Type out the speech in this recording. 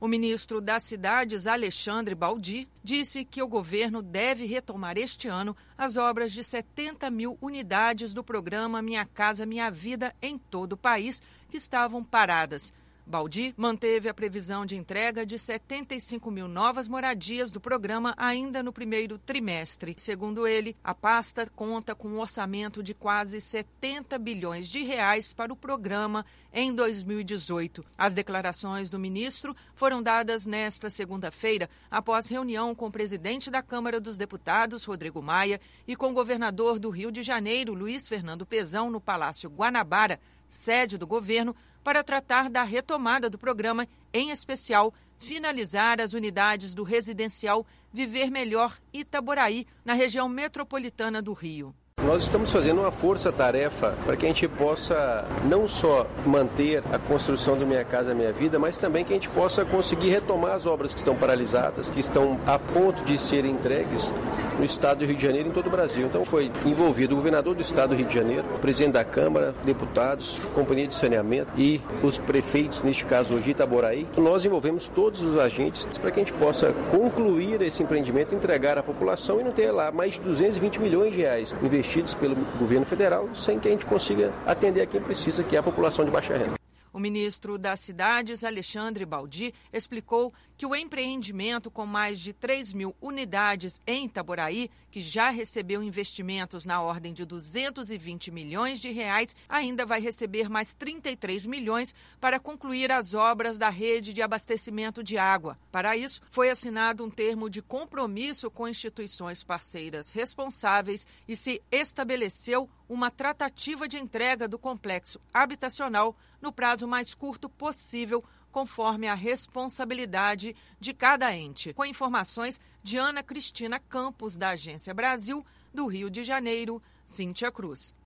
O ministro das Cidades, Alexandre Baldi, disse que o governo deve retomar este ano as obras de 70 mil unidades do programa Minha Casa Minha Vida em todo o país que estavam paradas. Baldi manteve a previsão de entrega de 75 mil novas moradias do programa ainda no primeiro trimestre. Segundo ele, a pasta conta com um orçamento de quase 70 bilhões de reais para o programa em 2018. As declarações do ministro foram dadas nesta segunda-feira, após reunião com o presidente da Câmara dos Deputados, Rodrigo Maia, e com o governador do Rio de Janeiro, Luiz Fernando Pezão, no Palácio Guanabara, sede do governo, para tratar da retomada do programa, em especial, finalizar as unidades do residencial Viver Melhor Itaboraí, na região metropolitana do Rio. Nós estamos fazendo uma força-tarefa para que a gente possa não só manter a construção do Minha Casa Minha Vida, mas também que a gente possa conseguir retomar as obras que estão paralisadas, que estão a ponto de serem entregues no estado do Rio de Janeiro e em todo o Brasil. Então foi envolvido o governador do estado do Rio de Janeiro, o presidente da Câmara, deputados, companhia de saneamento e os prefeitos, neste caso hoje Itaboraí. Nós envolvemos todos os agentes para que a gente possa concluir esse empreendimento, entregar à população e não ter lá mais de 220 milhões de reais investidos pelo governo federal, sem que a gente consiga atender a quem precisa, que é a população de baixa renda. O ministro das Cidades, Alexandre Baldi, explicou que o empreendimento com mais de 3 mil unidades em Itaboraí, que já recebeu investimentos na ordem de 220 milhões de reais, ainda vai receber mais 33 milhões para concluir as obras da rede de abastecimento de água. Para isso, foi assinado um termo de compromisso com instituições parceiras responsáveis e se estabeleceu uma tratativa de entrega do complexo habitacional no prazo mais curto possível, conforme a responsabilidade de cada ente. Com informações de Ana Cristina Campos, da Agência Brasil, do Rio de Janeiro, Cíntia Cruz.